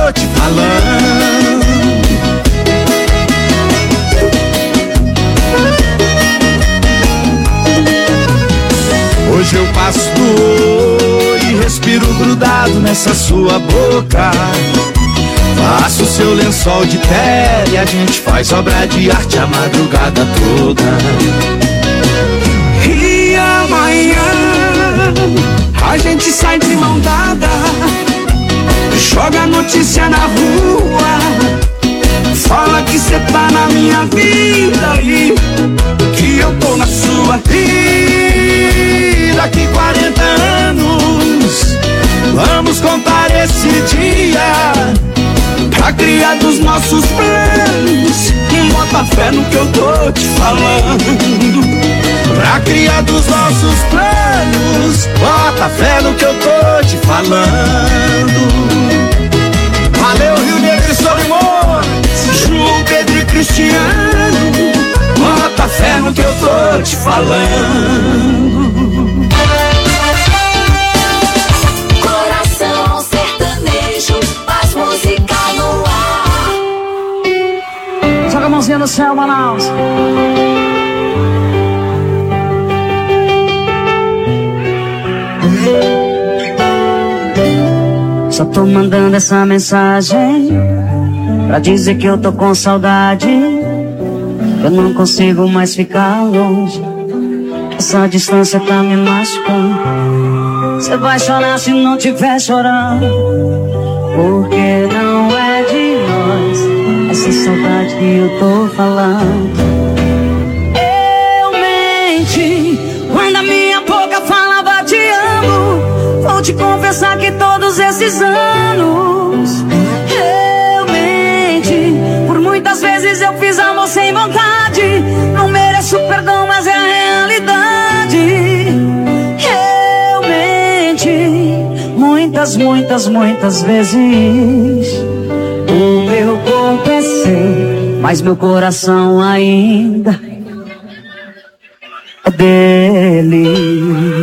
tô te falando. Hoje eu passo do oi e respiro grudado nessa sua boca. Faço seu lençol de pele e a gente faz obra de arte a madrugada toda. E amanhã a gente sai de mão dada, joga notícia na rua, fala que cê tá na minha vida e que eu tô na sua vida. Daqui 40 anos vamos contar esse dia pra criar dos nossos planos. Bota fé no que eu tô te falando. Pra criar dos nossos planos, bota fé no que eu tô te falando. Valeu, Rio Negro e Solimões, João, Pedro e Cristiano, bota fé no que eu tô te falando. Coração sertanejo, faz música no ar. Joga a mãozinha no céu, Manaus. Só tô mandando essa mensagem pra dizer que eu tô com saudade. Eu não consigo mais ficar longe, essa distância tá me machucando. Cê vai chorar se não tiver chorando, porque não é de nós essa saudade que eu tô falando. Eu menti quando a minha boca falava te amo. Vou te confessar que todos esses anos eu menti. Por muitas vezes eu fiz amor sem vontade. Não mereço perdão, mas é a realidade. Eu menti muitas vezes. O meu corpo é seu, mas meu coração ainda é dele.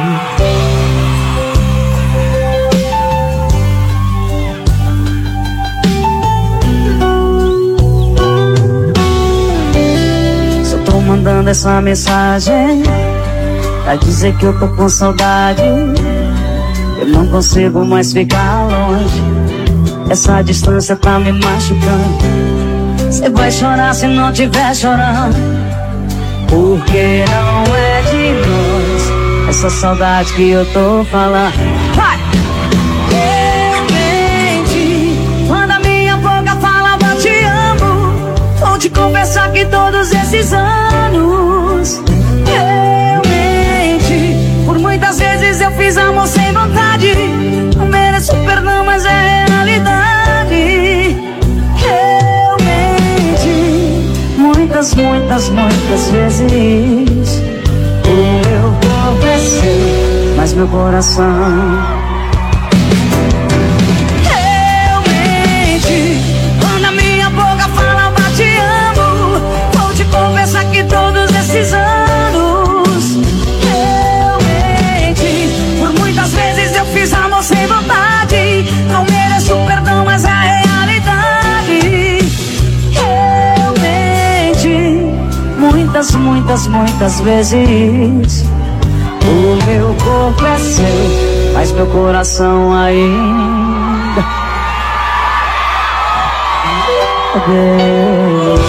Só tô mandando essa mensagem pra dizer que eu tô com saudade. Eu não consigo mais ficar longe, essa distância tá me machucando. Cê vai chorar se não tiver chorando, porque não é de nós essa saudade que eu tô falando. Vai! Eu menti quando a minha boca falava te amo. Vou te confessar que todos esses anos eu menti. Por muitas vezes eu fiz amor sem vontade. Não mereço perdão, mas é realidade. Eu menti muitas vezes. O meu corpo é seu, mas meu coração. Eu menti quando a minha boca falava te amo. Vou te confessar que todos esses anos eu menti. Por muitas vezes eu fiz amor sem vontade. Não mereço perdão, mas é a realidade. Eu menti muitas vezes. O meu corpo é seu, mas meu coração ainda é dele.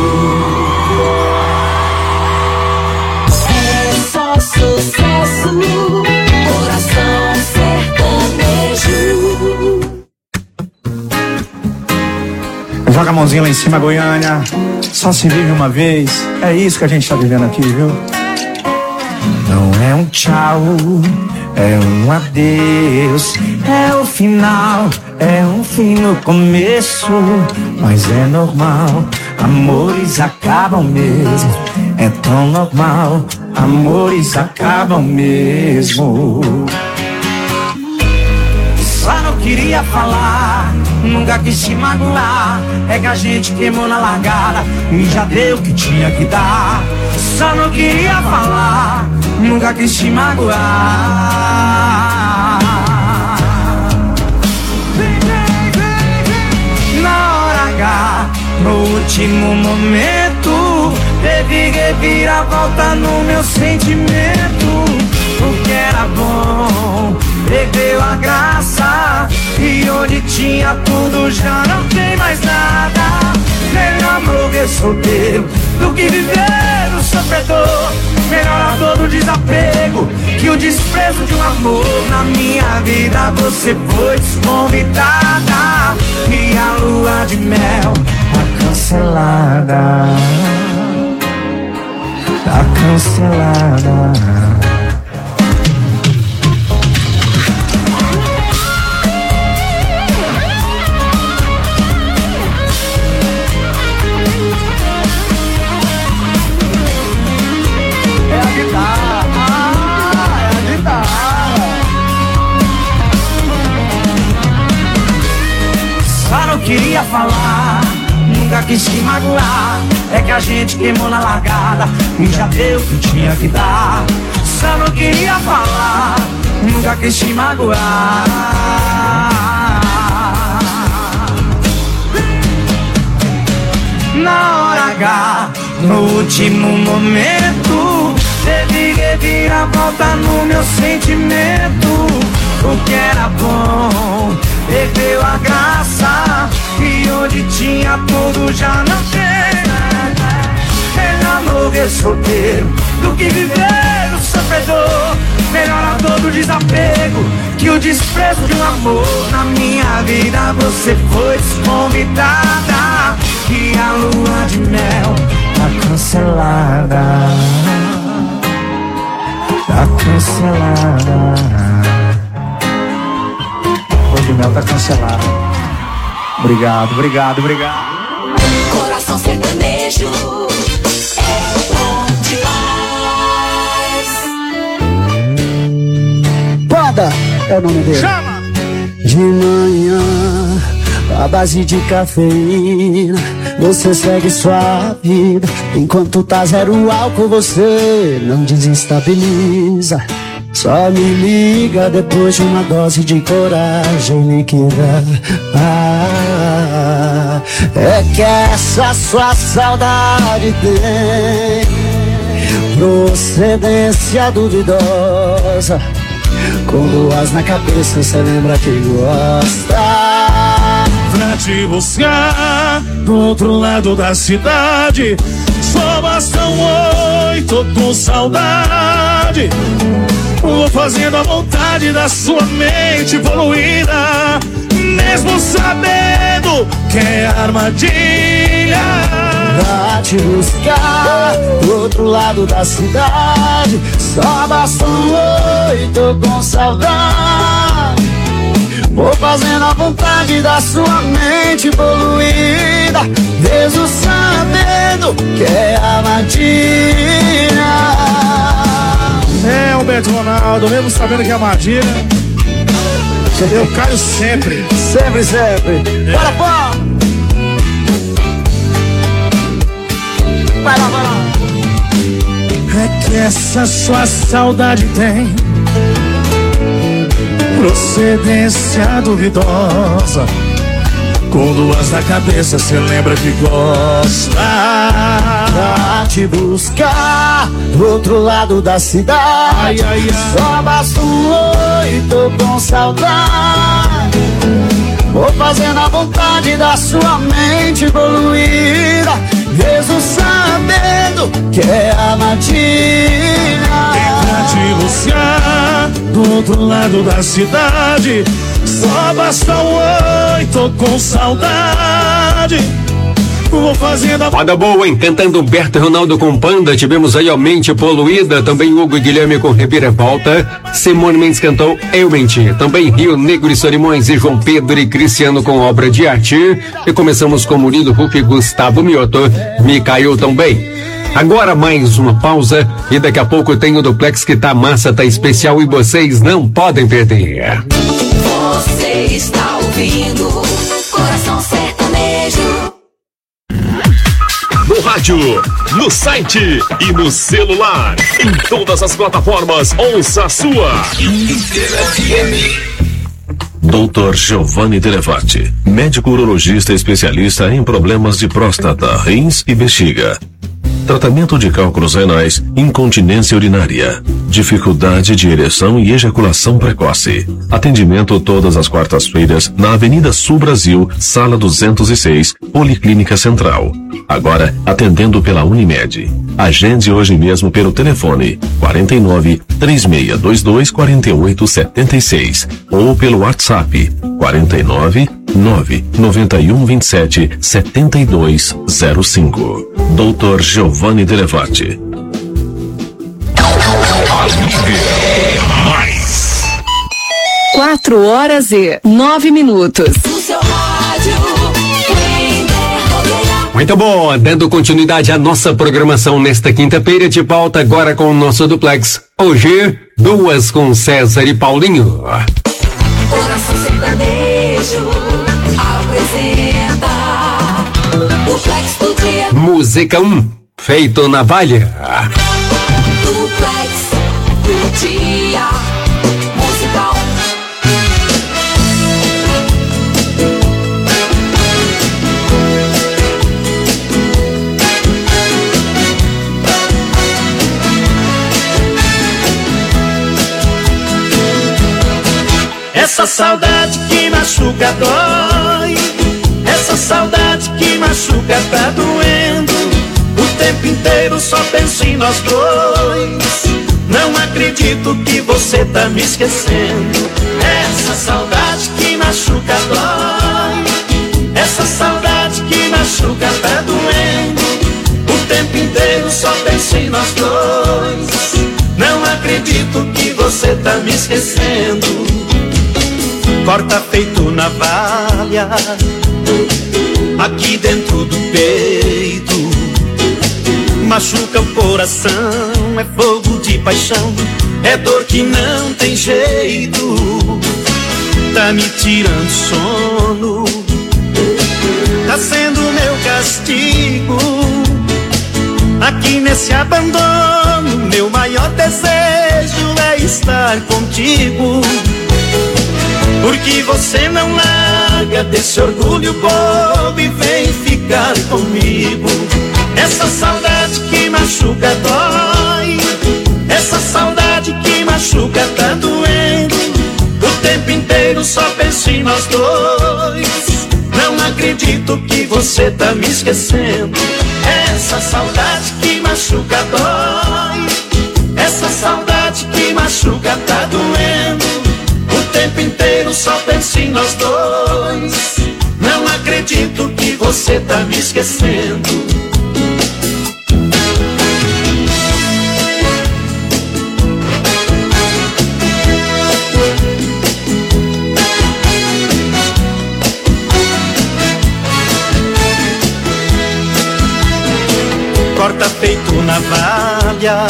É só sucesso, coração sertanejo. Joga a mãozinha lá em cima, Goiânia. Só se vive uma vez. É isso que a gente tá vivendo aqui, viu? Não é um tchau, é um adeus. É o final, é um fim no começo. Mas é normal, amores acabam mesmo. É tão normal, amores acabam mesmo. Só não queria falar, nunca quis te magoar. É que a gente queimou na largada e já deu o que tinha que dar. Só não queria falar, nunca quis te magoar. Vem, vem, vem, no último momento teve reviravolta no meu sentimento. O que era bom perdeu a graça, e onde tinha tudo já não tem mais nada. Melhor morrer solteiro do que viver o sofredor. Melhor a dor do desapego que o desprezo de um amor. Na minha vida você foi desconvidada, e a lua de mel tá cancelada. Tá cancelada. Queria falar, nunca quis te magoar. É que a gente queimou na largada e já deu o que tinha que dar. Só não queria falar, nunca quis te magoar. Na hora H, no último momento, teve reviravolta no meu sentimento. O que era bom perdeu a graça, e onde tinha tudo já não tem. Melhor morrer solteiro do que viver o sofredor. Melhor a dor do desapego que o desprezo de um amor. Na minha vida você foi desconvidada, e a lua de mel tá cancelada. Tá cancelada. O mel tá cancelado. Obrigado, obrigado, obrigado. Coração sertanejo é bom demais. Banda é o nome dele. Chama! De manhã, à base de cafeína, você segue sua vida. Enquanto tá zero álcool, você não desestabiliza. Só me liga depois de uma dose de coragem líquida. É que essa sua saudade tem procedência duvidosa. Com luas na cabeça, cê lembra que gosta. Pra te buscar do outro lado da cidade, só bastam 8 com saudade. Vou fazendo a vontade da sua mente poluída, mesmo sabendo que é armadilha. Pra te buscar do outro lado da cidade, só bastam 8 com saudade. Vou fazendo a vontade da sua mente poluída, mesmo sabendo que é armadilha. É, Alberto Ronaldo, mesmo sabendo que é armadilha, eu caio sempre. Sempre, sempre. Bora, bora! Vai lá, vai lá. É que essa sua saudade tem procedência duvidosa. Com duas na cabeça, cê lembra que gosta. Pra te buscar do outro lado da cidade, ai, ai, ai. Só basta 8 com saudade. Vou fazendo a vontade da sua mente poluída, mesmo sabendo que é armadilha. Pra te buscar do outro lado da cidade, só bastam 8 com saudade. Vou fazendo a... Moda boa, hein? Cantando Humberto Ronaldo com Panda. Tivemos aí a Mente Poluída. Também Hugo e Guilherme com Reviravolta. Simone Mendes cantou Eu Menti. Também Rio Negro e Solimões e João Pedro e Cristiano com Obra de Arte. E começamos com Murilo Huck e Gustavo Mioto. Me Caiu também. Agora mais uma pausa e daqui a pouco tem o Duplex que tá massa, tá especial e vocês não podem perder. Você está ouvindo Coração Sertanejo. No rádio, no site e no celular. Em todas as plataformas, ouça a sua. Dr. Giovanni Delevati, médico urologista especialista em problemas de próstata, rins e bexiga. Tratamento de cálculos renais, incontinência urinária, dificuldade de ereção e ejaculação precoce. Atendimento todas as quartas-feiras na Avenida Sul Brasil, Sala 206, Policlínica Central. Agora atendendo pela Unimed. Agende hoje mesmo pelo telefone 49 3622 4876 ou pelo WhatsApp 49 991 27 7205. Dr. Giovanni Delevati. Mais. 4h09. O seu rádio em Rodeia. Muito bom, dando continuidade à nossa programação nesta quinta-feira de pauta, agora com o nosso duplex. Hoje, 2 com César e Paulinho. Coração sertanejo apresenta Duplex do dia. Música 1, feito na Valha. Duplex do dia. Música 1. Essa saudade que machuca dói. Essa saudade que machuca tá doendo. O tempo inteiro só penso em nós dois. Não acredito que você tá me esquecendo. Essa saudade que machuca dói. Essa saudade que machuca tá doendo. O tempo inteiro só penso em nós dois. Não acredito que você tá me esquecendo. Corta feito navalha aqui dentro do peito, machuca o coração, é fogo de paixão, é dor que não tem jeito, tá me tirando sono, tá sendo meu castigo, aqui nesse abandono, meu maior desejo é estar contigo. Porque você não larga desse orgulho bobo e vem ficar comigo. Essa saudade que machuca dói. Essa saudade que machuca tá doendo. O tempo inteiro só penso em nós dois. Não acredito que você tá me esquecendo. Essa saudade que machuca dói. Essa saudade que machuca tá doendo. O tempo inteiro só penso em nós dois. Não acredito que você tá me esquecendo. Corta feito navalha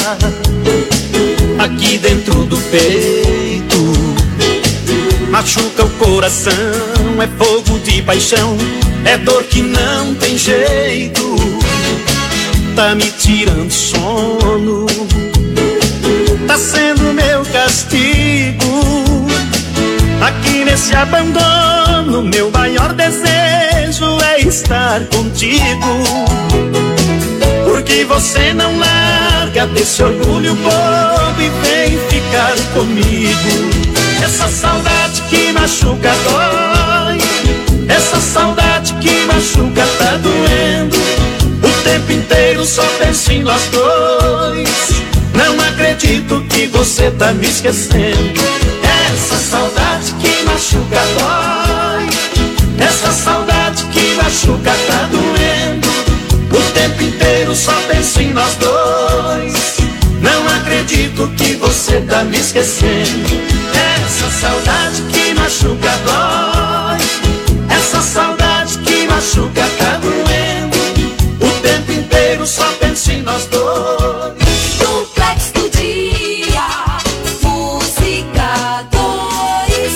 aqui dentro do peito, machuca o coração, é fogo de paixão, é dor que não tem jeito, tá me tirando sono, tá sendo meu castigo, aqui nesse abandono, meu maior desejo é estar contigo, porque você não larga desse orgulho bobo e vem ficar comigo. Essa saudade que machuca dói. Essa saudade que machuca tá doendo. O tempo inteiro só penso em nós dois. Não acredito que você tá me esquecendo. Essa saudade que machuca dói. Essa saudade que machuca tá doendo. O tempo inteiro só penso em nós dois. Não acredito que você tá me esquecendo. Essa saudade que machuca dói. Essa saudade que machuca tá doendo. O tempo inteiro só penso em nós dois. Duplex do dia. Música 2.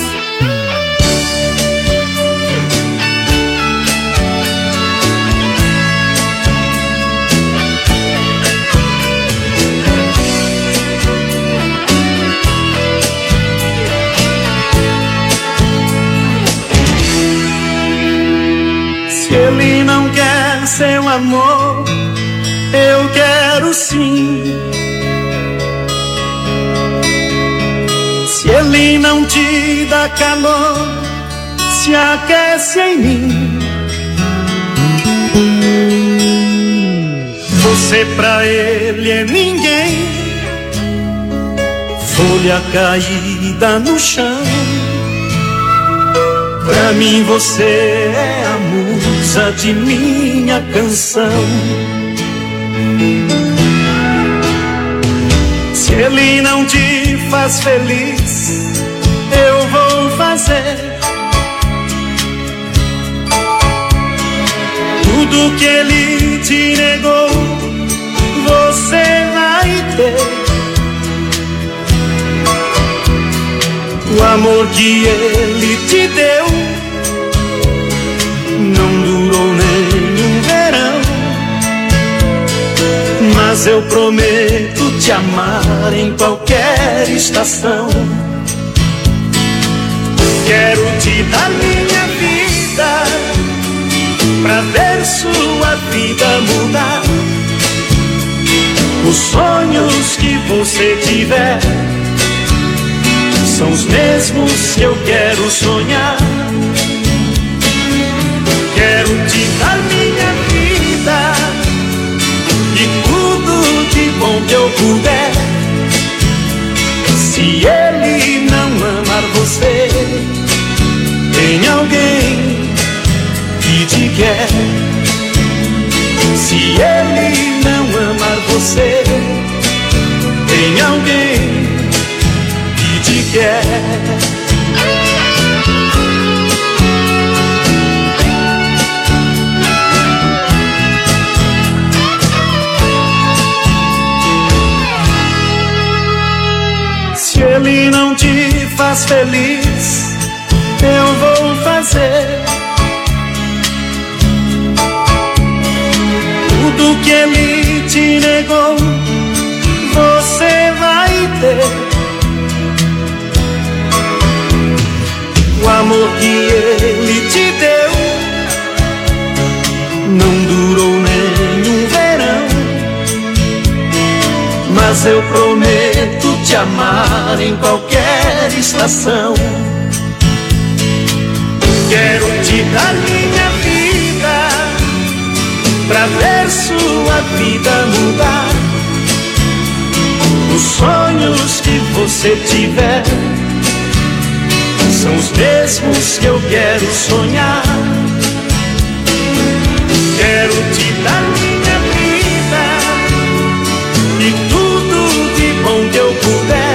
seu amor eu quero sim. Se ele não te dá calor, se aquece em mim. Você pra ele é ninguém, folha caída no chão. Pra mim você é a musa de minha canção. Se ele não te faz feliz, eu vou fazer tudo que ele te negou, você vai ter. O amor que ele te deu não durou nem um verão, mas eu prometo te amar em qualquer estação. Quero te dar minha vida pra ver sua vida mudar. Os sonhos que você tiver são os mesmos que eu quero sonhar. Quero te dar minha vida e tudo de bom que eu puder. Se ele não amar você, tem alguém que te quer. Se ele não amar você, tem alguém que te quer. Se ele não te faz feliz, eu vou fazer tudo que ele te negou, você vai ter. O amor que ele te deu não durou nem um verão, mas eu prometo te amar em qualquer estação. Quero te dar minha vida pra ver sua vida mudar. Os sonhos que você tiver são os mesmos que eu quero sonhar. Quero te dar minha vida e tudo de bom que eu puder.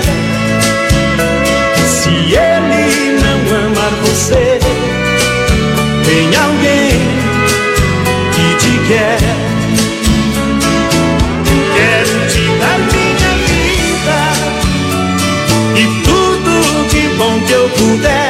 Se ele não amar você, tem alguém que te quer. Quero te dar minha vida e tudo de bom que eu puder.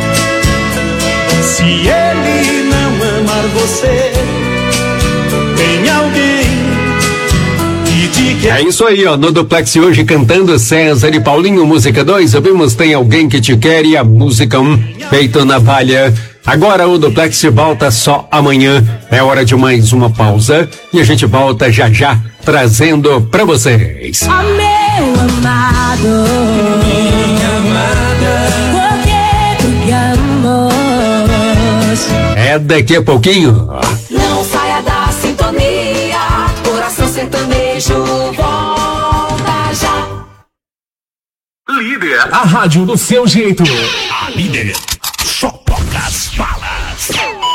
Se ele não amar você, tem alguém que te quer. É isso aí, ó, no Duplex hoje cantando César e Paulinho, música 2, ouvimos Tem Alguém Que Te Quer e a música 1, Peito na Valha. Agora o Duplex volta só amanhã, é hora de mais uma pausa e a gente volta já já trazendo pra vocês. Oh, meu amado, minha amada, por que tu llamas? É daqui a pouquinho. Não saia da sintonia, Coração Sertanejo volta já. Líder, a rádio do seu jeito. A líder só toca as balas.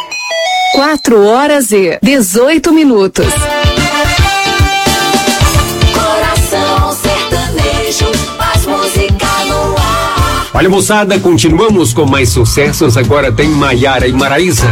4h18. Coração Sertanejo, mais música no ar. Olha, moçada, continuamos com mais sucessos. Agora tem Maiara e Maraísa.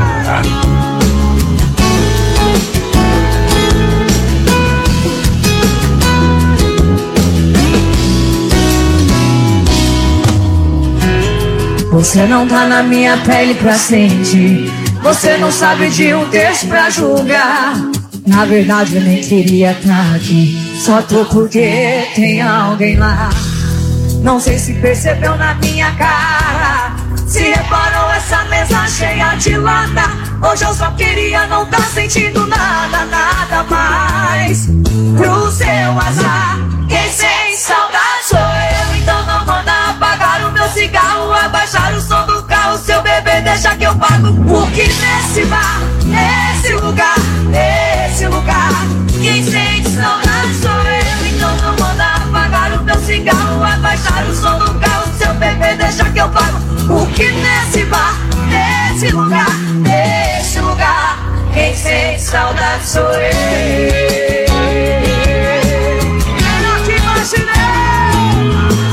Você não tá na minha pele pra sentir. Você não sabe de um texto pra julgar. Na verdade eu nem queria tá aqui. Só tô porque tem alguém lá. Não sei se percebeu na minha cara. Se reparou essa mesa cheia de lata? Hoje eu só queria não tá sentindo nada, nada mais. Pro seu azar, quem sente saudade sou eu. Então não manda apagar o meu cigarro, abaixar o som do carro. Seu bebê deixa que eu pago. Porque nesse bar, nesse lugar, quem sente saudade sou eu. Então não manda apagar o meu cigarro, abaixar o som do carro. Seu bebê deixa que eu pago. Porque nesse bar, nesse lugar, quem sente saudade sou eu. Melhor que imaginei.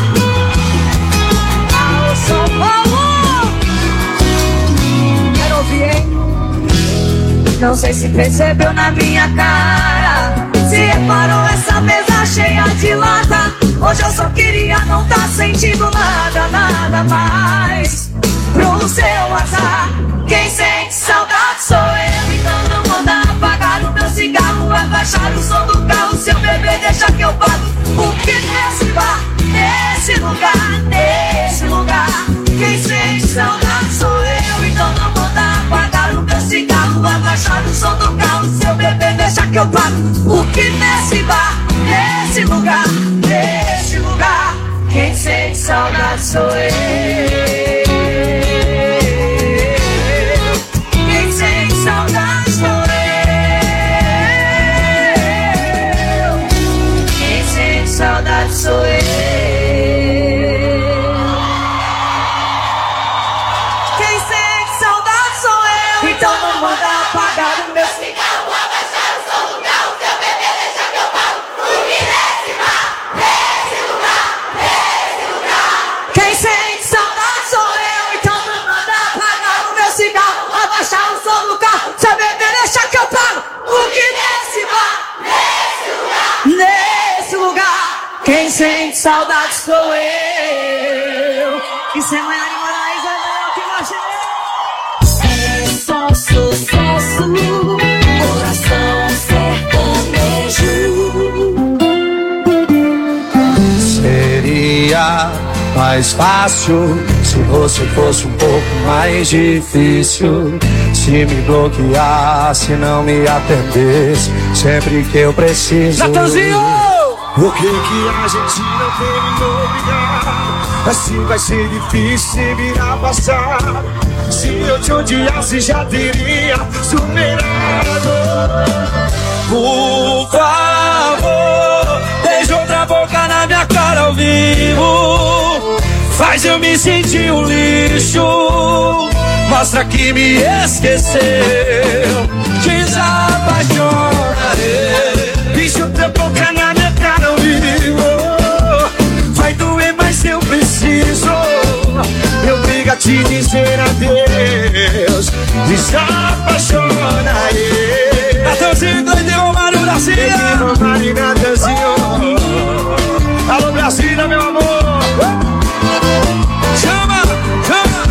Alô, São Paulo. Quero ouvir, hein? Não sei se percebeu na minha cara. Se reparou essa mesa cheia de lata? Hoje eu só queria não tá sentindo nada, nada mais. Pro seu azar, quem sente saudade sou eu. Então não manda apagar o meu cigarro, abaixar o som do carro. Seu bebê deixa que eu pago. Porque nesse bar, nesse lugar, quem sente saudade sou eu. Então não manda apagar o meu cigarro, abaixar o som do carro. Seu bebê deixa que eu pago. Porque nesse bar, nesse lugar, quem sente saudade sou eu. Quem sente saudade sou eu. Quem sente saudade sou eu. Quem sente saudade sou eu. Então não manda apagar o meu cigarro, abaixar o som do carro. Seu bebê deixa que eu pago. Porque nesse bar, nesse lugar, quem sente saudade sou eu. Então não manda apagar o meu cigarro, abaixar o som do carro. Seu bebê deixa que eu pago. Porque nesse bar, nesse lugar, quem sente saudade sou eu. Isso é Maiara Moraes, é melhor que imaginei. É só sucesso, coração sertanejo. Seria mais fácil se você fosse um pouco mais difícil. Se me bloqueasse, não me atendesse sempre que eu preciso. Natanzinho! Por que a gente não terminou obrigado? Assim vai ser difícil se virar passado. Se eu te odiasse já teria superado. Por favor, deixa outra boca na minha cara ao vivo. Faz eu me sentir um lixo. Mostra que me esqueceu. Desapaixonarei. Deixa outra boca na minha cara ao vivo. Vai doer, mas eu preciso. Me obriga a te dizer adeus. Desapaixonarei. Natanzinho, doideu, Romário, Brasília. Romário e Natanzinho. Alô, Brasília, meu amor. Chama, chama.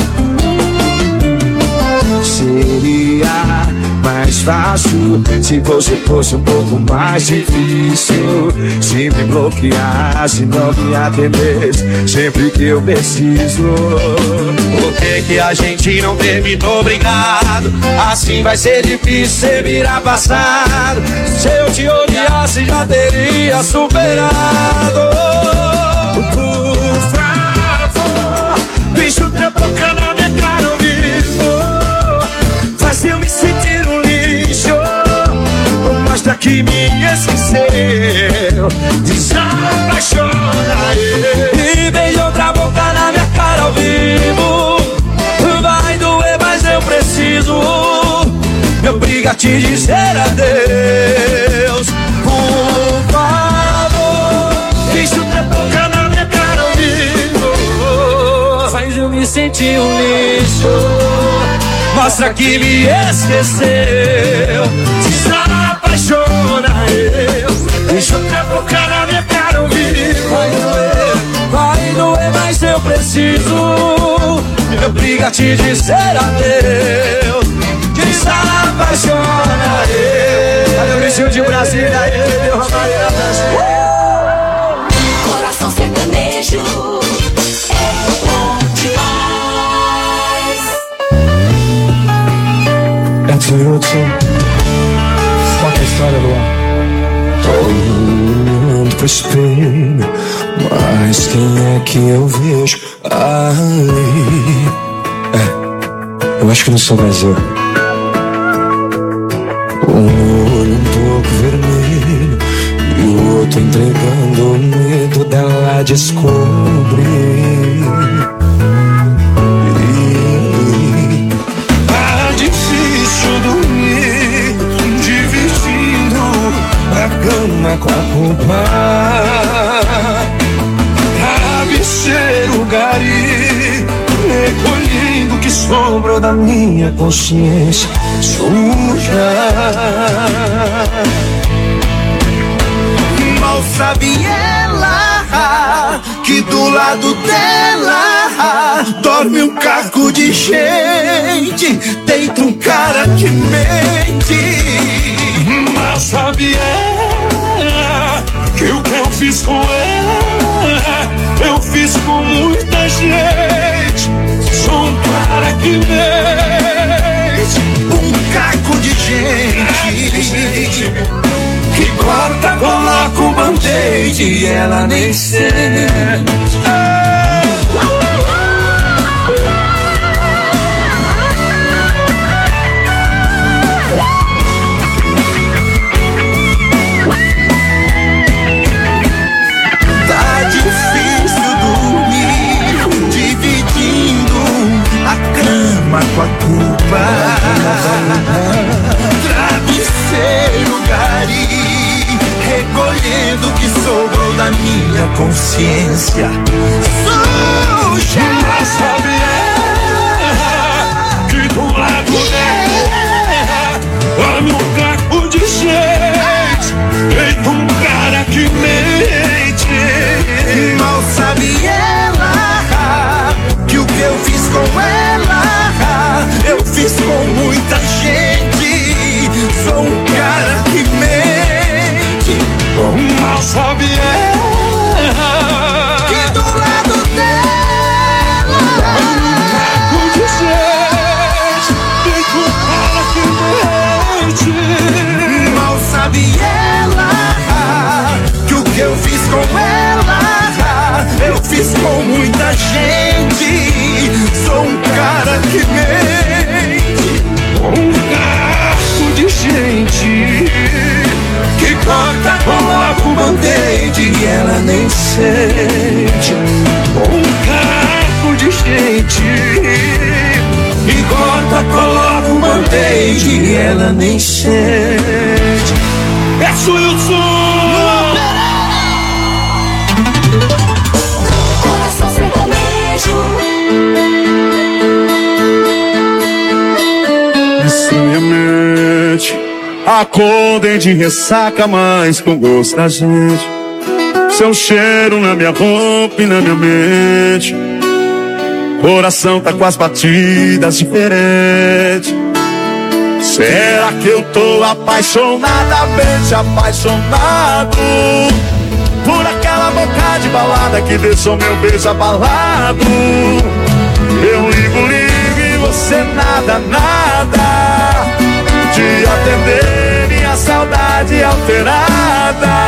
Seria mais fácil se você fosse um pouco mais difícil. Se me bloqueasse, não me atendesse sempre que eu preciso. Por que a gente não terminou obrigado? Assim vai ser difícil você virar passado. Se eu te odiasse já teria superado. Por favor, deixa outra boca na minha cara ao vivo. Faz eu me sentir um lixo. Mostra que me esqueceu. Desapaixonarei. E beija outra boca na minha cara ao vivo. Vai doer, mas eu preciso. Me obriga a te dizer adeus. Por favor, deixa outra boca na minha cara ao vivo. Faz eu me sentir um lixo. Mostra que me esqueceu. Desapaixona eu. Deixa outra boca na minha cara ao vivo. Vai doer, mas eu preciso. Me obriga a te dizer adeus. Desapaixona eu. Olha o bicho de Brasília aí, meu Romário. Coração sertanejo é bom demais. Conta a história, Luan. Olhando pro espelho, mas quem é que eu vejo ali? Eu acho que não sou mais eu. Um olho um pouco vermelho e o outro entregando o medo dela descobrir. Tá difícil dormir, dividindo a cama com a culpa. Travesseiro gari, recolhendo o que sobrou da minha consciência suja. Mal sabe ela que do lado dela dorme um caco de gente, deita um cara que mente. Mal sabe ela que o que eu fiz com ela eu fiz com muita gente. Sou um cara que mente, um caco de gente que corta, coloca um band-aid e ela nem sente. Tá difícil dormir, dividindo a cama com a culpa. Travesseiro gari, recolhendo o que sobrou da minha consciência suja. Mas sabe que do lado dela dorme um caco de gente, feito um cara que mente. Mal sabe ela que o que eu fiz com ela eu fiz com muita gente. Sou um cara que mente. Mal sabe ela que do lado dela um caco de gente, feito um cara que mente. Mal sabe ela que o que eu fiz com ela eu fiz com muita gente. Sou um cara que mente, um caco de gente que corta, coloca um band-aid e ela nem sente. Um caco de gente que corta, coloca um band-aid e ela nem sente. É Wilson! Minha mente, acordei de ressaca, mas com gosto da gente. Seu cheiro na minha roupa e na minha mente. Coração tá com as batidas diferentes. Será que eu tô apaixonadamente apaixonado por aquela boca de balada que deixou meu beijo abalado? Eu ligo e você nada de atender minha saudade alterada.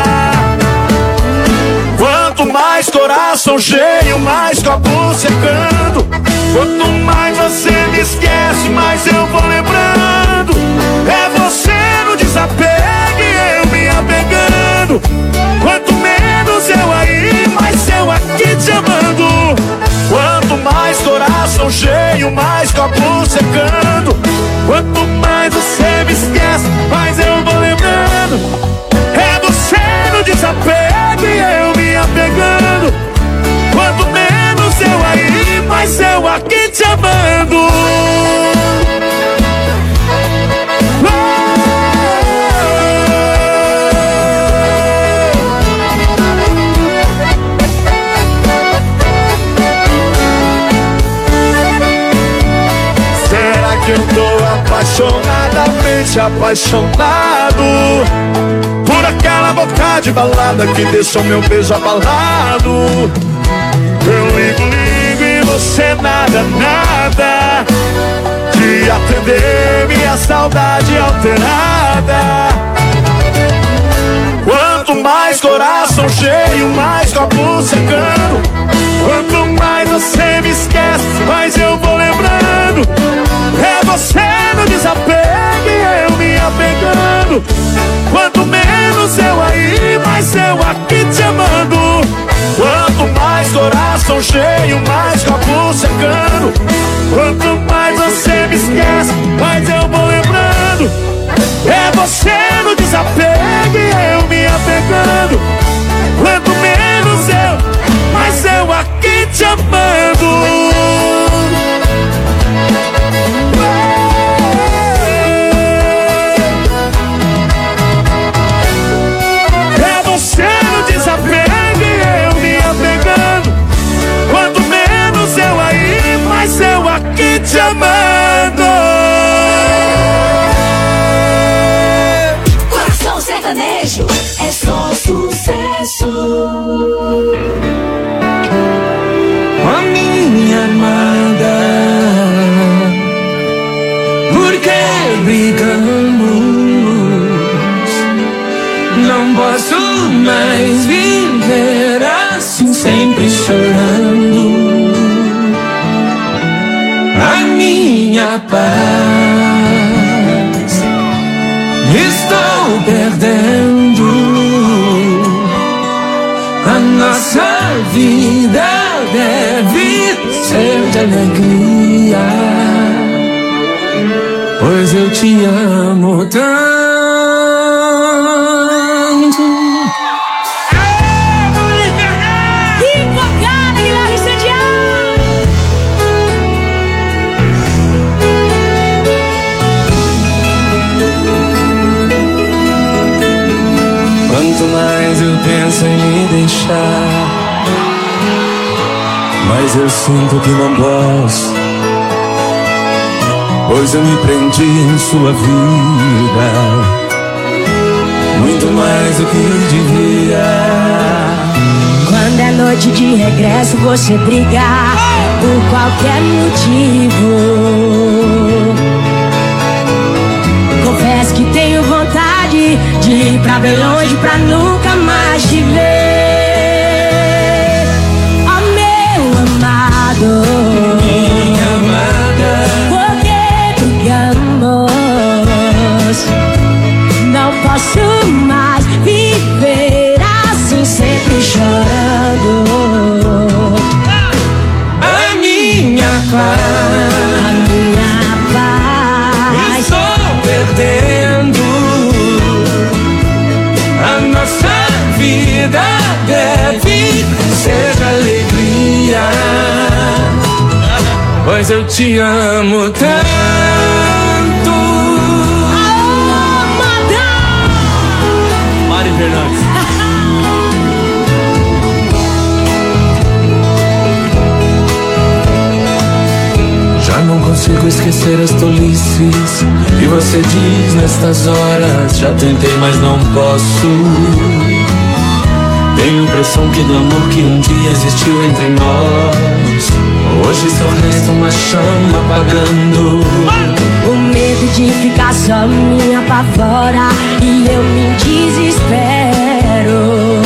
Quanto mais coração cheio, mais copo secando. Quanto mais você me esquece, mais eu vou lembrando. É você no desapego e eu me apegando. Quanto menos eu aí, mais eu aqui te amando. Quanto mais coração cheio, mais copo secando. Quanto mais você me esquece, mais eu vou lembrando. É você no desapego e eu me apegando. Quanto menos eu aí, mais eu aqui te amando. Será que eu tô apaixonadamente apaixonado por aquela boca de balada que deixou meu beijo abalado? Eu ligo e você nada de e atender minha saudade alterada. Quanto mais coração cheio, mais copo secando. Quanto mais você me esquece, mais eu vou lembrando. É você no desapego e eu me apegando. Quanto menos eu aí, mais eu aqui te amando. Quanto mais coração cheio, mais copo secando. Quanto mais você me esquece, mais eu vou lembrando. É você no desapego e eu me apegando. Quanto menos eu, mais eu aqui te amando. É você no desapego e eu me apegando. Quanto menos eu aí, mais eu aqui te amando. Coração sertanejo é só sucesso. A minha amada, por que brigamos? Não posso mais viver assim, sempre chorando. A minha paz estou perdendo. A nossa vida deve ser de alegria, pois eu te amo tanto. Quanto mais eu penso em me deixar, mas eu sinto que não posso, pois eu me prendi em sua vida, muito mais do que devia. Quando é noite de regresso, você brigar por qualquer motivo. Confesso que tenho vontade de ir pra bem longe, pra nunca mais te ver. Oh, meu amado, Minha amada, por que brigamos? Não posso mais viver assim, sempre chorando. a minha paz, A minha paz estou perdendo. A nossa vida deve ser de alegria, pois eu te amo tanto. Mari Fernandes. Já não consigo esquecer as tolices que você diz nestas horas. Já tentei, mas não posso. Tenho a impressão que do amor que um dia existiu entre nós, hoje só resta uma chama apagando. O medo de ficar só me apavora e eu me desespero.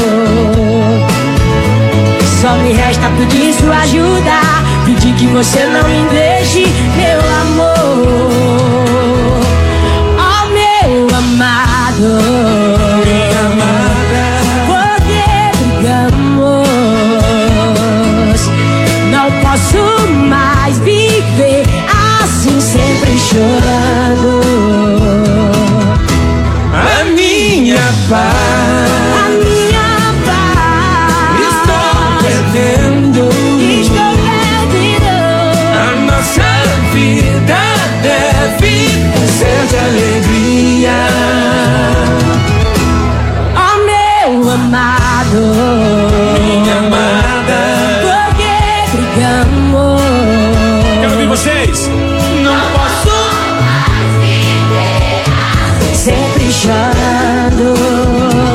Só me resta pedir sua ajuda, pedir que você não me deixe, meu amor. Oh, meu amado, Minha amada, por que brigamos? Não posso mais viver assim, sempre chorando. a minha paz, A minha paz estou perdendo. estou perdendo. A nossa vida deve ser de alegria. Oh, meu amado, Minha amada, por que brigamos? Quero ouvir vocês. não posso. Sempre chorando.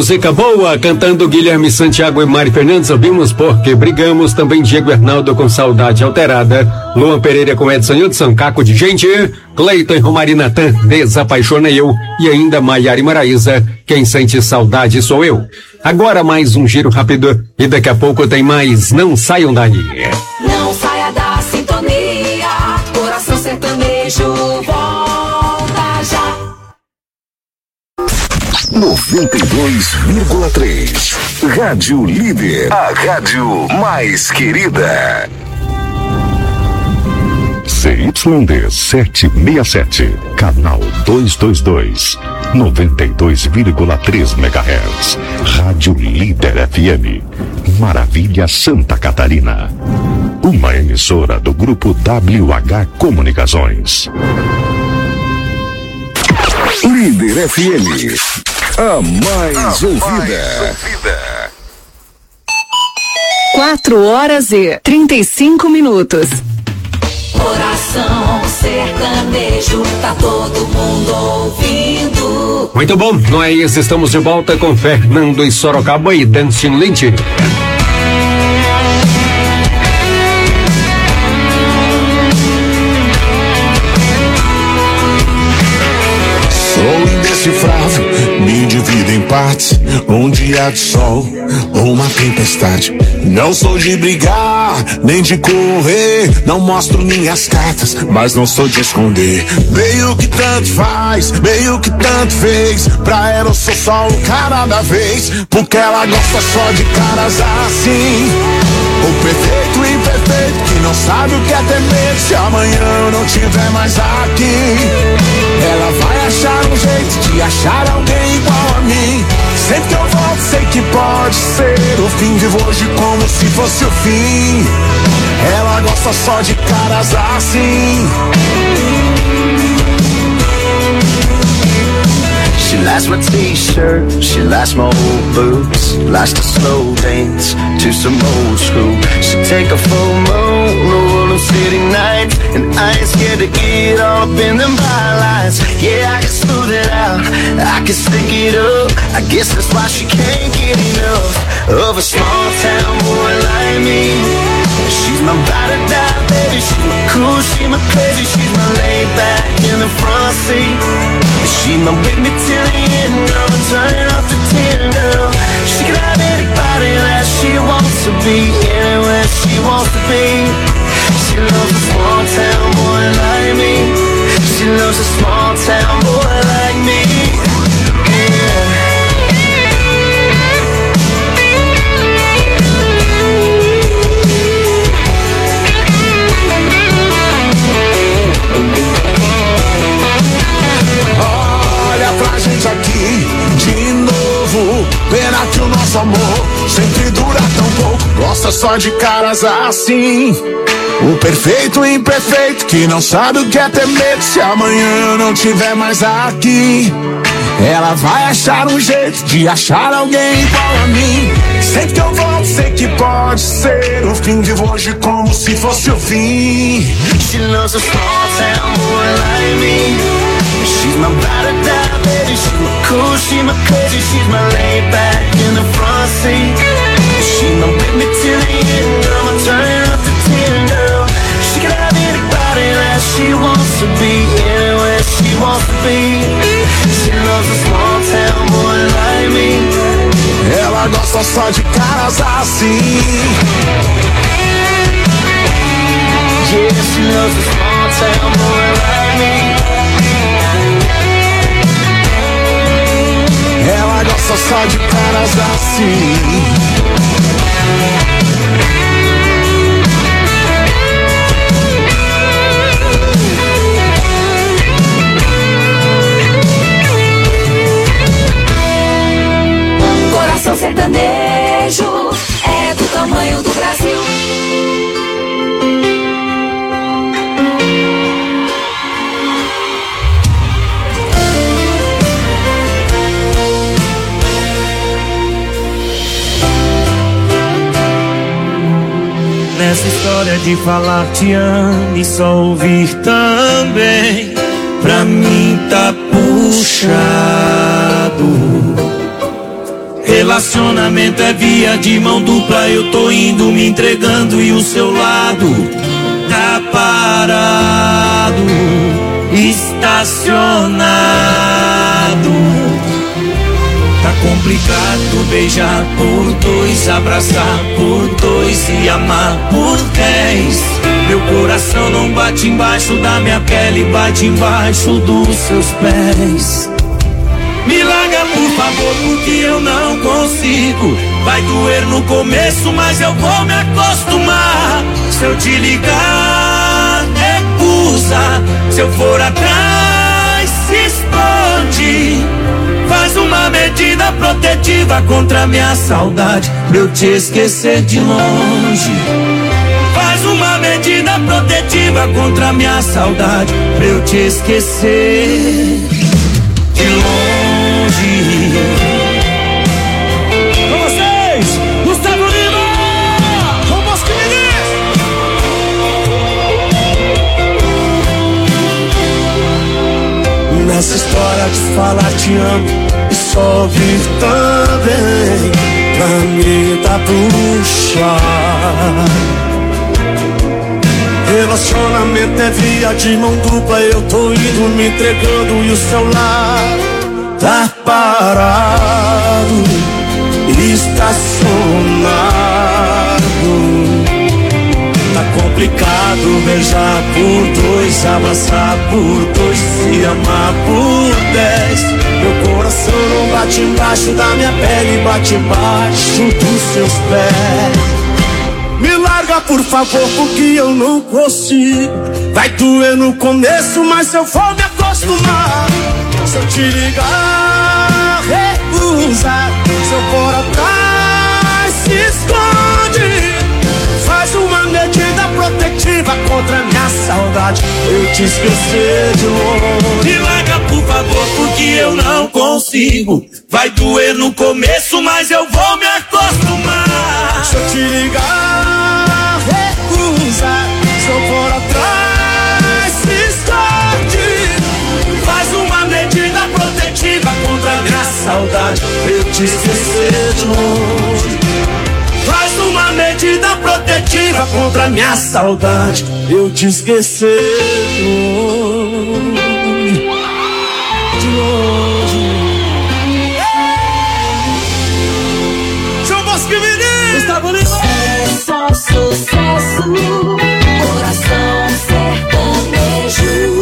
música boa, cantando Guilherme Santiago e Mari Fernandes. Ouvimos Porque Brigamos, também Diego Arnaldo com Saudade Alterada, Luan Pereira com Edson Hudson, Caco de Gente, Cleiton e Romari Natan, Desapaixona Eu, e ainda Maiara e Maraísa, Quem Sente Saudade Sou Eu. Agora mais um giro rápido e daqui a pouco tem mais. Não saiam daí. Não saia da sintonia, Coração Sertanejo volta já. 92,3 Rádio Líder, a rádio mais querida. CYD 767, canal 222, 92,3 MHz. Rádio Líder FM, Maravilha, Santa Catarina. Uma emissora do grupo WH Comunicações. Líder FM, a mais ouvida. 4h35. Coração Sertanejo, tá todo mundo ouvindo. Muito bom, nós estamos de volta com Fernando e Sorocaba e Dancing Lynch. Sou indecifrável, me divido em partes. Um dia de sol ou uma tempestade. Não sou de brigar, nem de correr. Não mostro minhas cartas, mas não sou de esconder. Meio que tanto faz, meio que tanto fez. Pra ela eu sou só o cara da vez, porque ela gosta só de caras assim. O perfeito e imperfeito, que não sabe o que é ter medo. Se amanhã eu não tiver mais aqui, ela vai achar um jeito de achar alguém igual a mim. Sempre que eu volto sei que pode ser o fim. Vivo hoje como se fosse o fim. Ela gosta só de caras assim. She likes my t-shirt, she likes my old boots, likes to slow dance to some old school. She take a full moon, roll them city nights, and I ain't scared to get all up in them bylights. Yeah, I can smooth it out, I can stick it up. I guess that's why she can't get enough of a small town boy like me. She's my ride or die, baby. She's my cool, she's my crazy, she's my laid back in the front seat. She's my with me till the end, I'ma turn it off the 10, girl. She can have anybody that she wants to be, anywhere she wants to be. She loves a small town boy like me. She loves a small town boy like me. Yeah. Pra gente aqui de novo. Pena que o nosso amor sempre dura tão pouco. Gosta só de caras assim. O perfeito e imperfeito, que não sabe o que é ter medo. Se amanhã eu não tiver mais aqui, ela vai achar um jeito de achar alguém igual a mim. Sempre que eu volto sei que pode ser o fim. Vivo hoje como se fosse o fim. She loves a small town boy like me. She's my ride or die, baby. She's my cool, she's my crazy, she's my laid back in the front seat. She's my with me till the end, I'ma turn it up to 10, girl. She can have anybody that she wants to be, anywhere she wants to be. She loves a small town boy like me. Ela gosta só de caras assim. Yeah, she loves a small town boy like me. Ela gosta só de caras assim. Coração Sertanejo é do tamanho do Brasil. Nessa história de falar te amo e só ouvir também, pra mim tá puxado. Relacionamento é via de mão dupla, eu tô indo me entregando e o seu lado tá parado, estacionado. Tá complicado beijar por dois, abraçar por dois e amar por 10. Meu coração não bate embaixo da minha pele, bate embaixo dos seus pés. Me larga por favor, porque eu não consigo. Vai doer no começo, mas eu vou me acostumar. Se eu te ligar, recusa. Se eu for atrás, se esconde. Faz uma medida protetiva contra a minha saudade, pra eu te esquecer de longe. Faz uma medida protetiva contra a minha saudade, pra eu te esquecer de longe. Com vocês, Gustavo Lima, com Bosco Menezes. Nessa história de falar te amo e só ouvir também, pra mim tá puxar. Relacionamento é via de mão dupla, eu tô indo me entregando e o celular tá parado, estacionado. Tá complicado beijar por dois, abraçar por dois e amar por 10. Meu coração não bate embaixo da minha pele, bate embaixo dos seus pés. Me larga por favor, porque eu não consigo. Vai doer no começo, mas eu vou me acostumar. Se eu te ligar, recusa. Se eu for atrás, se esconde. Faz uma medida protetiva contra a minha saudade, eu te esquecer de longe. Me larga por favor, porque eu não consigo. Vai doer no começo, mas eu vou me acostumar. Se eu te ligar, recusa. Se eu for atrás, se esconde. Faz uma medida protetiva contra a minha saudade, eu te esquecer de longe. Faz uma medida protetiva contra a minha saudade, eu te esquecer de longe. De longe. Seu Bosco Menezes, Gustavo Lima. É só sucesso, coração sertanejo.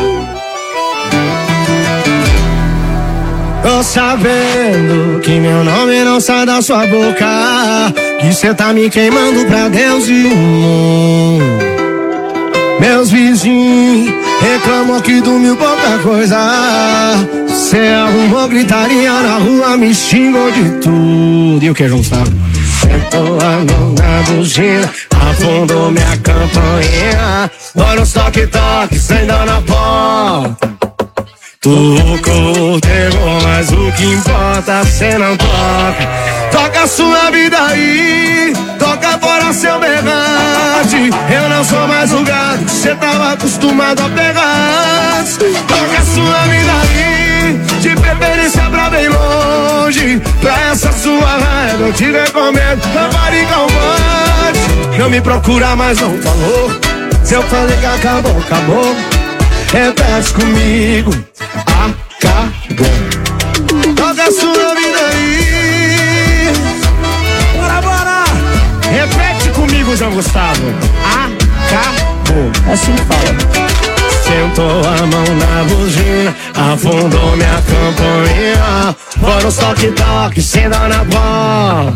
Tô sabendo que meu nome não sai da sua boca, que cê tá me queimando pra Deus e o mundo. Meus vizinhos reclamam que dormiu pouca coisa. Cê arrumou gritaria na rua, me xingou de tudo. E o que, João Gustavo? Sentou a mão na buzina, afundou minha campainha. Olha os toque-toque, sem dar na porta. Tocou, pegou, mas o que importa cê não toca. Toca a sua vida aí, toca fora seu berrante. Eu não sou mais o gado, cê tava acostumado a pegar. Toca a sua vida aí, de preferência pra bem longe. Pra essa sua raiva eu te recomendo, pare calmante. Não me procura, mas não falou. Se eu falei que acabou, acabou. Repete comigo, acabou. Toca a sua vida aí. Bora, bora. Repete comigo, João Gustavo. Acabou. Assim fala. Sentou a mão na buzina, afundou minha campainha. Fora os toque-toque, sem dar na bola.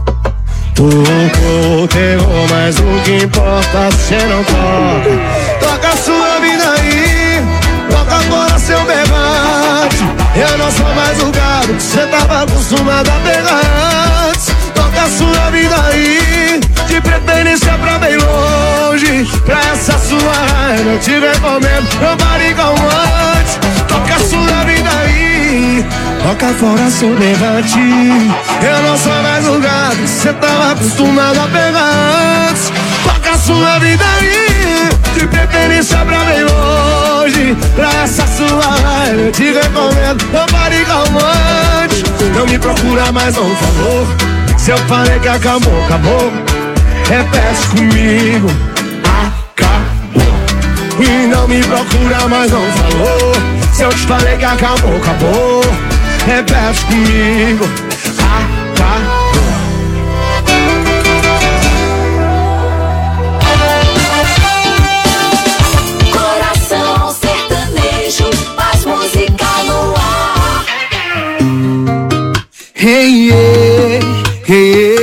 Tocou, pegou, mas o que importa cê não toca. Toca a sua vida aí, toca fora seu berrante. Eu não sou mais o gado que cê tava acostumado a pegar. Toca a sua vida aí, de preferência pra bem longe. Pra essa sua raiva eu te recomendo, não pare calmante. Toca a sua vida aí, toca fora seu berrante. Eu não sou mais o gado que cê tava acostumado a pegar. Toca a sua vida aí, de preferência pra bem longe. Pra essa sua raiva eu te recomendo, não pare calmante. Não me procura mais, não falou. Se eu falei que acabou, acabou. Repete comigo, acabou. E não me procura mais, não falou. Se eu te falei que acabou, acabou. Repete comigo, acabou. Coração sertanejo, faz música no ar. Hey, yeah, hey.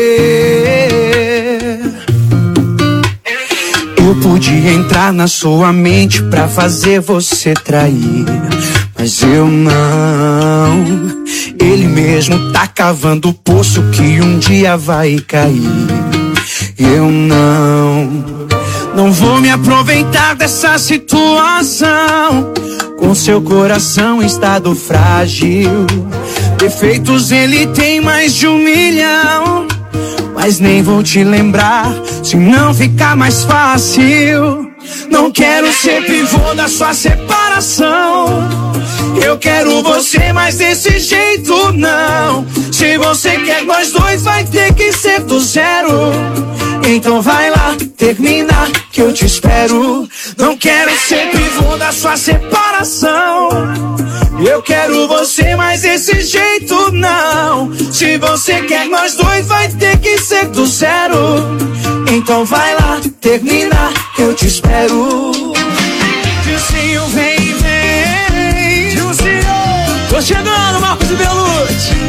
Eu podia entrar na sua mente pra fazer você trair, mas eu não. Ele mesmo tá cavando o poço que um dia vai cair. Eu não vou me aproveitar dessa situação. Com seu coração em estado frágil, defeitos ele tem mais de 1 milhão. Mas nem vou te lembrar, se não ficar mais fácil. Não quero ser pivô da sua separação. Eu quero você, mas desse jeito não. Se você quer nós dois, vai ter que ser do zero. Então vai lá, termina, que eu te espero. Não quero ser pivô da sua separação. Eu quero você, mas desse jeito não. Se você quer nós dois, vai ter que ser do zero. Então vai lá, termina, que eu te espero. Tiozinho, vem, vem. Tiozinho, tô chegando, Marcos e Belucci.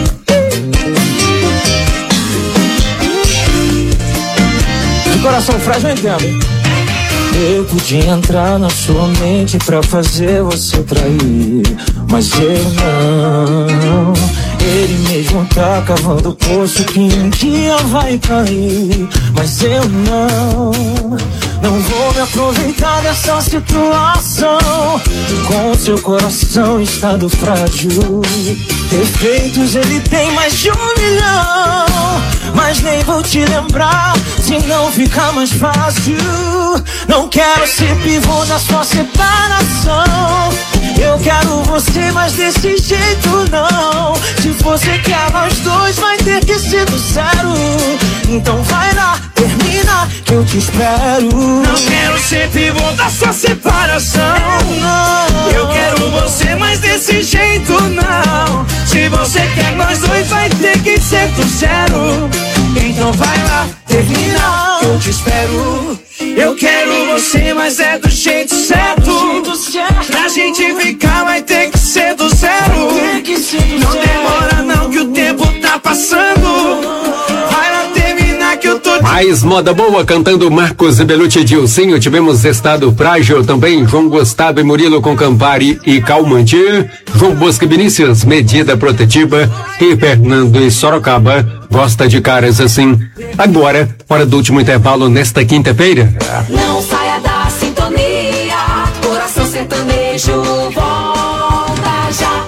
De coração frágil, eu entendo. Eu podia entrar na sua mente pra fazer você trair, mas eu não. Ele mesmo tá cavando o poço que um dia vai cair, mas eu não vou me aproveitar dessa situação. Com seu coração em estado frágil, defeitos ele tem mais de 1 milhão. Mas nem vou te lembrar, se não ficar mais fácil. Não quero ser pivô da sua separação. Eu quero você, mas desse jeito não. Se você quer nós dois, vai ter que ser do zero. Então vai lá, termina, que eu te espero. Não quero ser pivô da sua separação. Não. Eu quero você, mas desse jeito não. Se você quer nós dois, vai ter que ser do zero. Então vai lá, termina, que eu te espero. Eu quero você, mas é do jeito certo. Pra gente ficar vai ter que ser do zero. Não demora não, que o tempo tá passando. Vai lá terminar que eu tô... Mais moda boa cantando Marcos e Belucci e Dilcinho. Tivemos Estado Frágil também, João Gustavo e Murilo com Campari e Calmante. João Bosco e Vinícius, Medida Protetiva. E Fernando e Sorocaba, Gosta de Caras Assim. Agora, hora do último intervalo nesta quinta-feira. Não saia da sintonia, Coração Sertanejo volta já.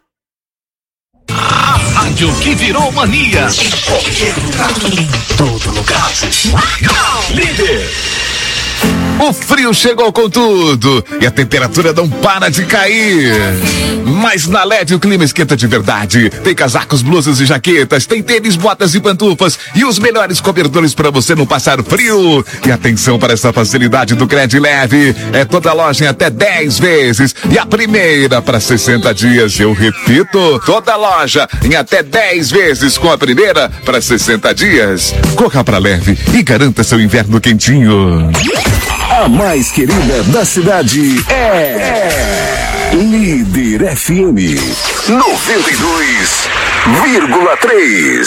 A rádio que virou mania. Em qualquer lugar, em todo lugar. Líder. O frio chegou com tudo e a temperatura não para de cair. Mas na LED o clima esquenta de verdade. Tem casacos, blusas e jaquetas, tem tênis, botas e pantufas e os melhores cobertores para você não passar frio. E atenção para essa facilidade do Cred Leve. É toda loja em até 10 vezes e a primeira para 60 dias. Eu repito, toda loja em até 10 vezes com a primeira para 60 dias. Corra para Leve e garanta seu inverno quentinho. A mais querida da cidade é Líder FM 92,3.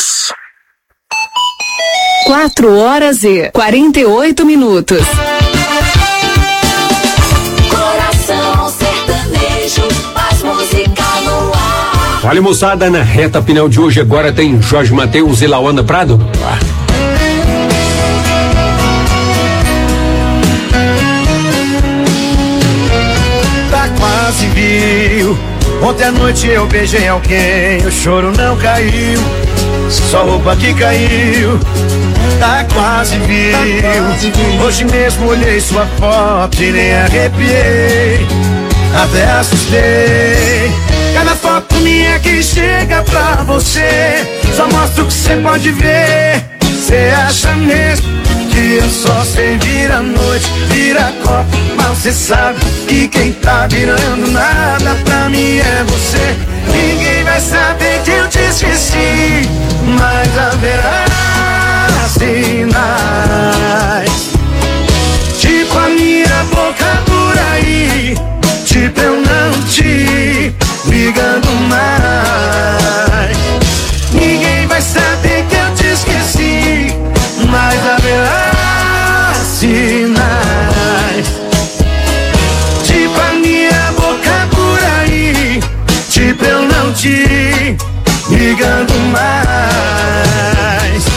4h48. Coração Sertanejo, faz música no ar. Olha, moçada, na reta final de hoje agora tem Jorge Mateus e Lauana Prado. Quase viu. Ontem à noite eu beijei alguém, o choro não caiu, só roupa que caiu. Tá quase viu. Hoje mesmo olhei sua foto e nem arrepiei, até assustei. Cada foto minha que chega pra você só mostra o que cê pode ver. Cê acha mesmo que eu só sei virar noite, virar copo, mas cê sabe que quem tá virando nada pra mim é você. Ninguém vai saber que eu te esqueci, mas haverá sinais, tipo a minha boca por aí, tipo eu não te ligando mais. Ninguém vai saber que eu te esqueci, mas haverá sinais, tipo a minha boca por aí, tipo eu não te ligando mais.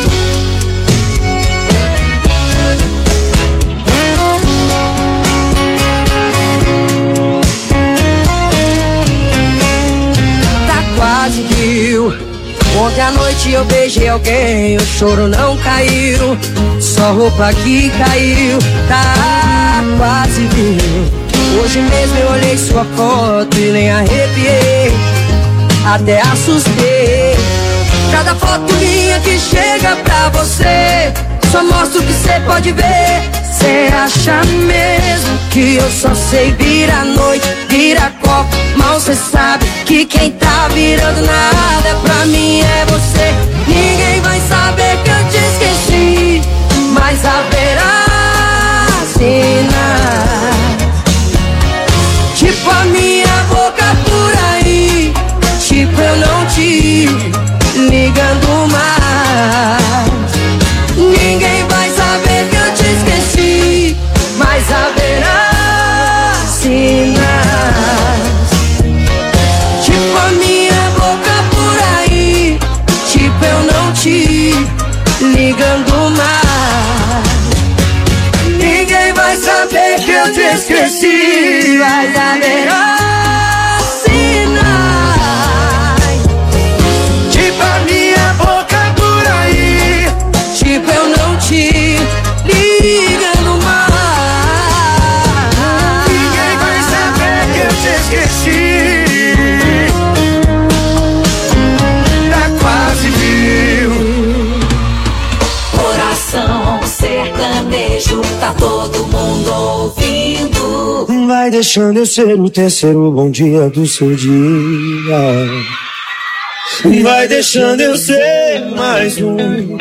Tá quase viu. Ontem à noite eu beijei alguém, o choro não caiu, só roupa que caiu. Tá quase viu. Hoje mesmo eu olhei sua foto e nem arrepiei, até assustei. Cada foto minha que chega pra você só mostra o que cê pode ver. Cê acha mesmo que eu só sei virar noite, virar copo, mal cê sabe que quem tá virando nada pra mim é você. Ninguém vai saber que eu te esqueci, mas haverá sinais, tipo a minha boca por aí, tipo eu não te ligando mais. Ninguém vai saber que eu te esqueci, mas haverá sinais, tipo a minha boca por aí, tipo eu não te ligando mais. Ninguém vai saber que eu te esqueci, mas haverá sinais, tipo a minha boca por aí, tipo eu não te ligando mais. Ninguém vai saber que eu te esqueci, tá quase viu. Coração sertanejo, tá todo mundo ouvindo. Vai deixando eu ser o terceiro bom dia do seu dia. Vai deixando eu ser mais um,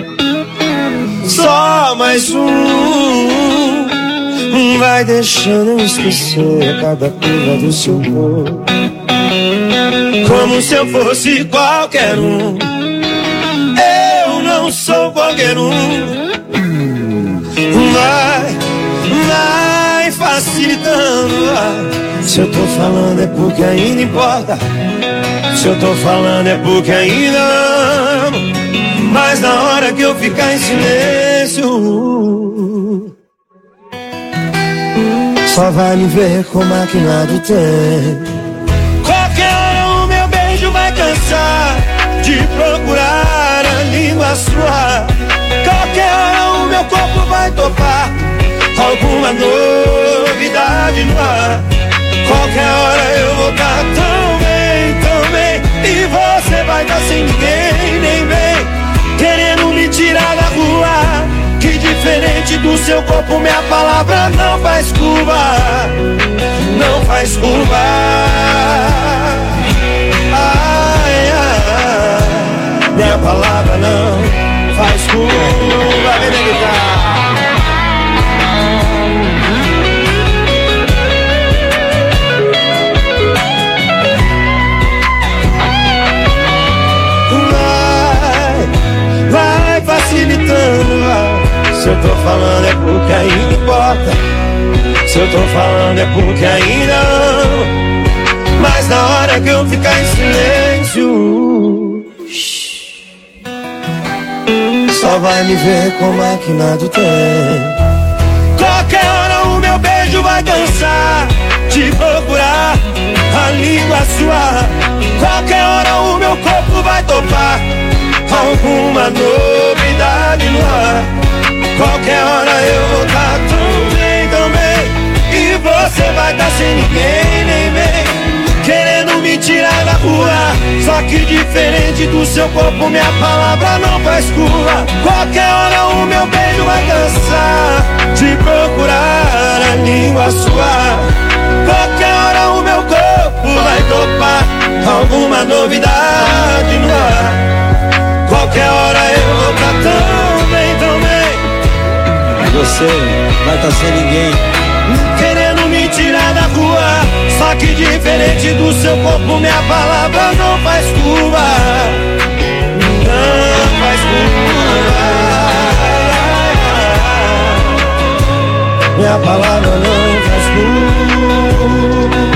só mais um. Vai deixando eu esquecer cada curva do seu corpo, como se eu fosse qualquer um. Eu não sou qualquer um. Vai facilitando. Se eu tô falando é porque ainda importa, se eu tô falando é porque ainda amo, mas na hora que eu ficar em silêncio, só vai me ver com máquina do tempo. Qualquer hora o meu beijo vai cansar de procurar a língua sua. Qualquer hora o meu corpo vai topar alguma novidade no ar. Qualquer hora eu vou estar tão bem, e você vai estar sem ninguém, nem bem, querendo me tirar da rua. Que diferente do seu corpo, minha palavra não faz curva, não faz curva. Ai, ai, minha palavra não faz curva. Vem na guitarra. Vai facilitando. Se eu tô falando é porque ainda importa, se eu tô falando é porque ainda amo, mas na hora que eu ficar em silêncio, só vai me ver com máquina do tempo. Qualquer hora o meu beijo vai cansar de procurar a língua sua. Qualquer hora o meu corpo vai topar alguma novidade no ar. Qualquer hora eu vou estar tão bem, e você vai estar sem ninguém, nem bem, querendo me tirar Só que diferente do seu corpo, minha palavra não faz curva. Qualquer hora o meu beijo vai cansar de procurar a língua sua. Qualquer hora o meu corpo vai topar alguma novidade no ar. Qualquer hora eu vou pra tão bem. E você vai estar sem ninguém, querendo me tirar da rua. Só que diferente do seu corpo, minha palavra não faz curva. Não faz curva. Minha palavra não faz curva.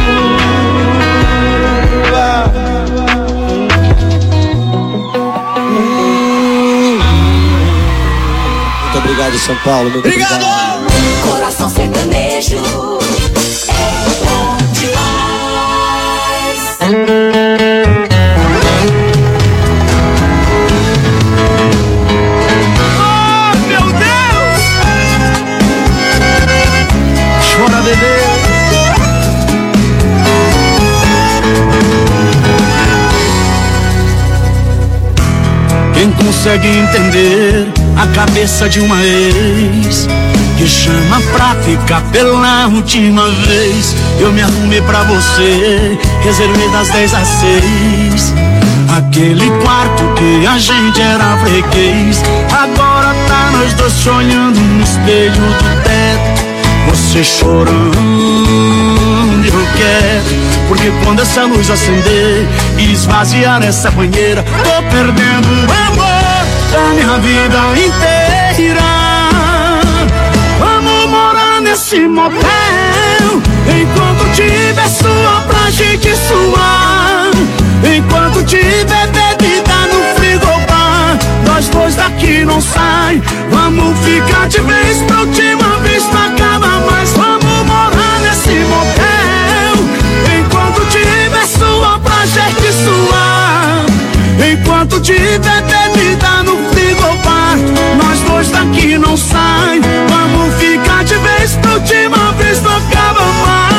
Muito obrigado, São Paulo. Muito obrigado. Coração sertanejo é bom demais. Oh, meu Deus! Chora, bebê. Quem consegue entender a cabeça de uma ex que chama pra ficar pela última vez? Eu me arrumei pra você, reservei das 10 às 6 aquele quarto que a gente era freguês. Agora tá nós dois se olhando no espelho do teto, você chorando. Eu quero, porque quando essa luz acender e esvaziar essa banheira, tô perdendo o amor da minha vida inteira. Vamos morar nesse motel, enquanto tiver suor pra gente suar, enquanto tiver bebida no frigobar, nós dois daqui não sai. Vamos ficar de vez pra última vez, não acaba mais. Vamos morar nesse motel, enquanto tiver suor pra gente suar, enquanto tiver bebida no frigobar, nós dois daqui não sai. Vamos ficar de vez pra última vez, não acaba mais.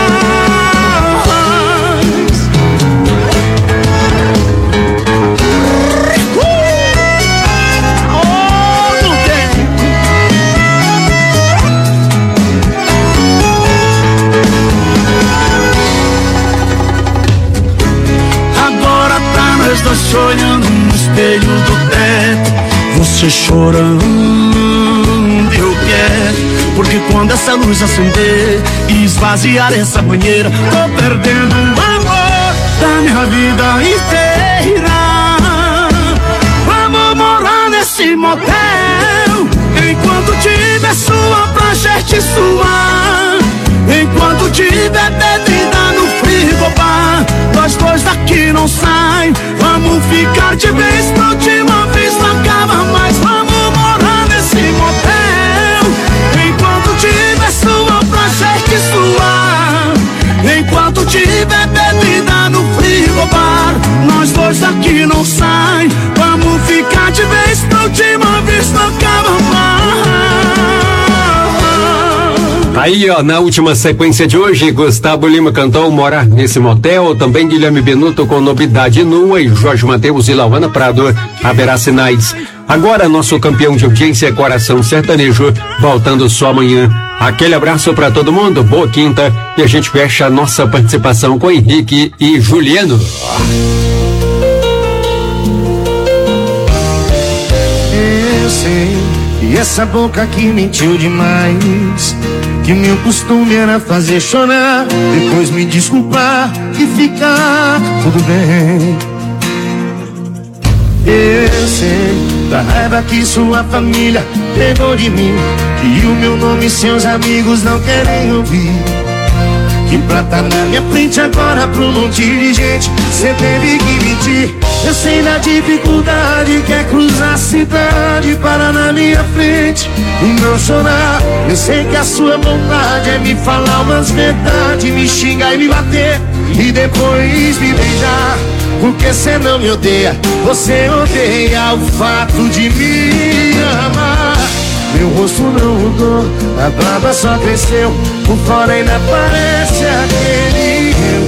Oh, não tem. Agora tá nós dois olhando no espelho do teto, você chorando. Eu quero, porque quando essa luz acender e esvaziar essa banheira, tô perdendo o amor da minha vida inteira. Vamos morar nesse motel, enquanto tiver suor pra gente suar, enquanto tiver bebida no frigobar, nós dois daqui não sai. Vamos ficar de vez pra última vez, não acaba mais. Vamos morar nesse motel, enquanto tiver suor pra gente suar, enquanto tiver bebida no frigobar, nós dois daqui não sai. Vamos ficar de vez pra última vez, não acaba mais. Aí, ó, na última sequência de hoje, Gustavo Lima cantou Morar Nesse Motel, também Guilherme Benuto com Novidade Nua e Jorge Mateus e Lauana Prado, Haverá Sinais. Agora, nosso campeão de audiência é Coração Sertanejo, voltando só amanhã. Aquele abraço pra todo mundo, boa quinta, e a gente fecha a nossa participação com Henrique e Juliano. Eu sei que essa boca aqui mentiu demais, que meu costume era fazer chorar, depois me desculpar e ficar tudo bem. Eu sei da raiva que sua família pegou de mim, que o meu nome seus amigos não querem ouvir, que pra tá na minha frente agora pra um monte de gente cê teve que mentir. Eu sei da dificuldade que é cruzar a cidade, parar na minha frente e não chorar. Eu sei que a sua vontade é me falar umas verdades, me xingar e me bater e depois me beijar. Porque cê não me odeia, você odeia o fato de me amar. Meu rosto não mudou, a barba só cresceu, por fora ainda parece aquele